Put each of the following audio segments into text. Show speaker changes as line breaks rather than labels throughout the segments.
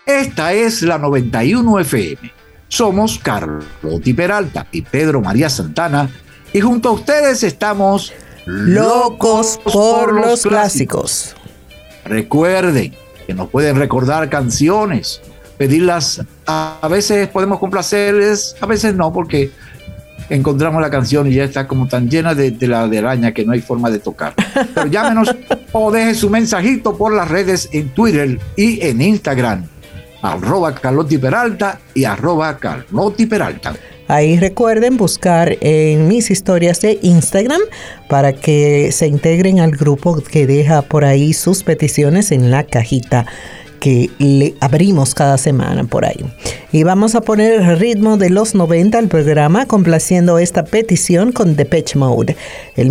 Esta es la 91 FM. Somos Carlotti Peralta y Pedro María Santana, y junto a ustedes estamos
locos por los clásicos.
Recuerden que nos pueden recordar canciones, pedirlas. A veces podemos complacerles, a veces no, porque encontramos la canción y ya está como tan llena de araña que no hay forma de tocar. Pero llámenos o deje su mensajito por las redes en Twitter y en Instagram, @Carlotti Peralta y @Carlotti Peralta.
Ahí recuerden buscar en mis historias de Instagram para que se integren al grupo que deja por ahí sus peticiones en la cajita que le abrimos cada semana por ahí. Y vamos a poner el ritmo de los 90 al programa, complaciendo esta petición con Depeche Mode. El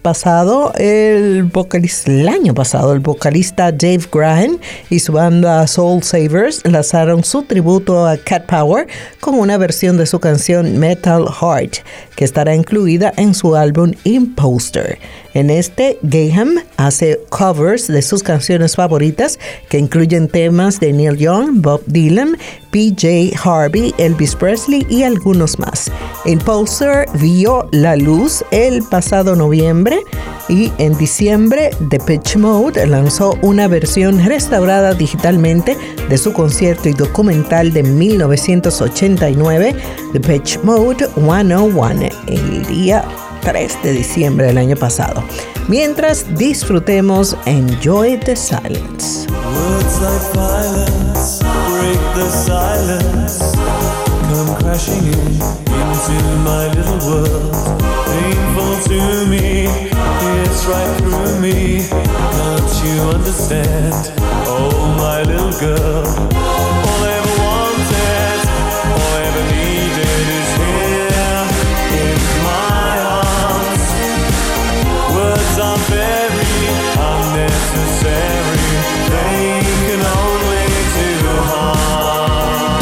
año pasado, el vocalista Dave Graham y su banda Soul Savers lanzaron su tributo a Cat Power con una versión de su canción Metal Heart, que estará incluida en su álbum Imposter. En este, Graham hace covers de sus canciones favoritas, que incluyen temas de Neil Young, Bob Dylan, PJ Harvey, Elvis Presley y algunos más. Imposter vio la luz el pasado noviembre y en diciembre Depeche Mode lanzó una versión restaurada digitalmente de su concierto y documental de 1989, Depeche Mode 101, el día 3 de diciembre del año pasado. Mientras disfrutemos Enjoy the Silence.
Words like violence break the silence, come crashing into my little world. Painful to me, it's right through me. Can't you understand? Oh, my little girl. All I ever wanted, all I ever needed is here in my arms. Words are very unnecessary, they can only do harm.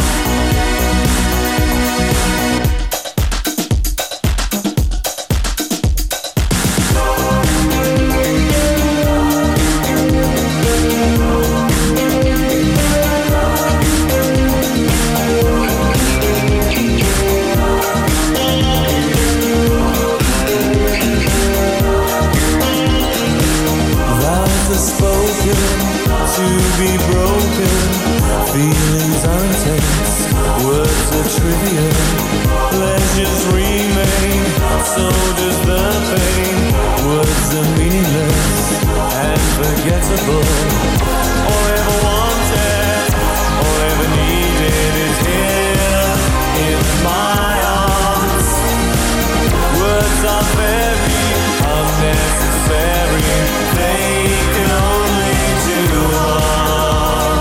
Vows are spoken to be broken, feelings are intense, words are trivial, pleasures remain, so does the pain. Words are meaningless and forgettable. All I ever wanted, all I ever needed is here in my arms. Words are very unnecessary, they can only do harm.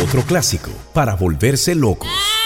Otro clásico para volverse locos.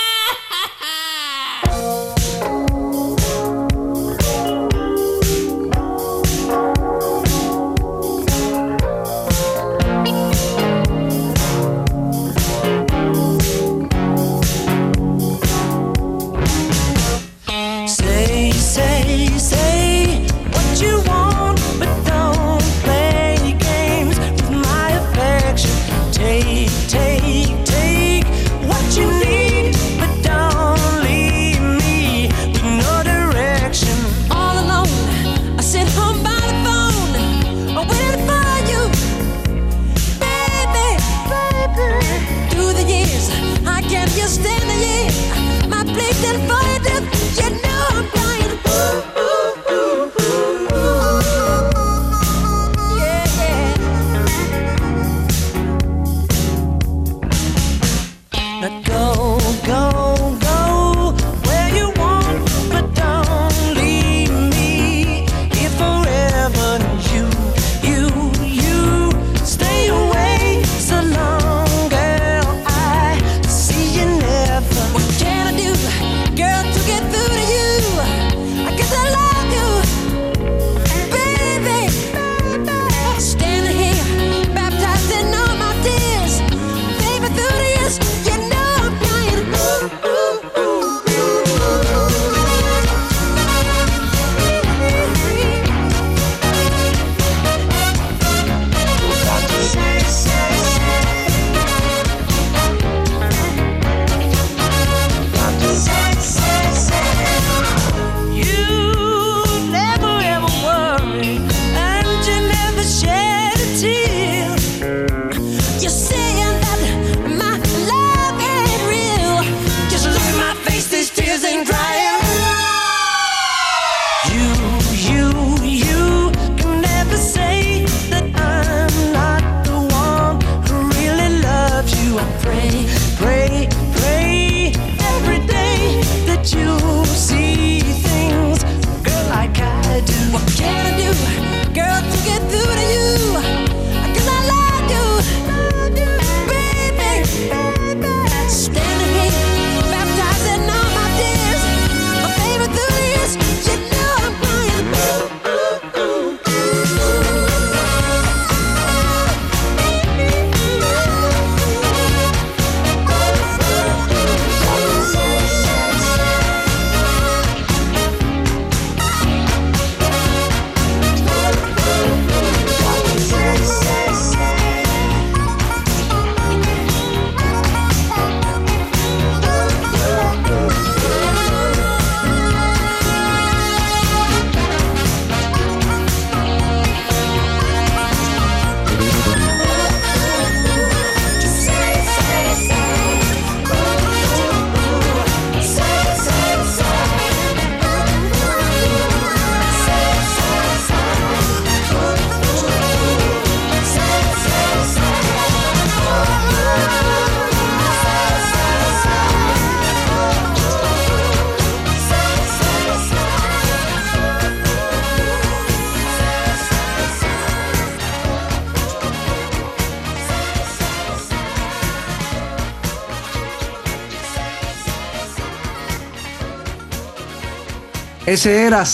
Ese era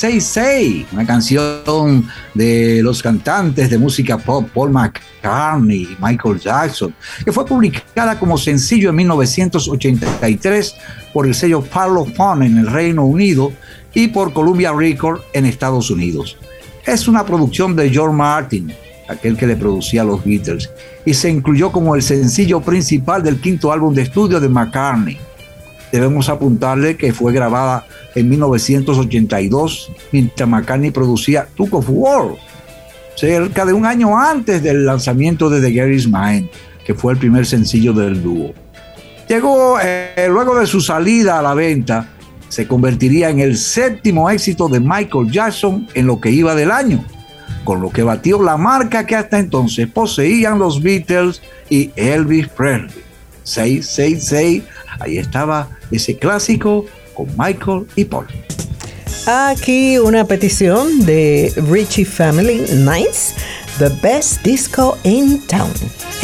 666, una canción de los cantantes de música pop Paul McCartney y Michael Jackson, que fue publicada como sencillo en 1983 por el sello Parlophone en el Reino Unido y por Columbia Records en Estados Unidos. Es una producción de George Martin, aquel que le producía a los Beatles, y se incluyó como el sencillo principal del quinto álbum de estudio de McCartney. Debemos apuntarle que fue grabada en 1982 mientras McCartney producía Tug of War, cerca de un año antes del lanzamiento de The Girl Is Mine, que fue el primer sencillo del dúo. Luego de su salida a la venta, se convertiría en el séptimo éxito de Michael Jackson en lo que iba del año, con lo que batió la marca que hasta entonces poseían los Beatles y Elvis Presley. 666, ahí estaba ese clásico con Michael y Paul.
Aquí una petición de Richie Family Nights, The Best Disco in Town.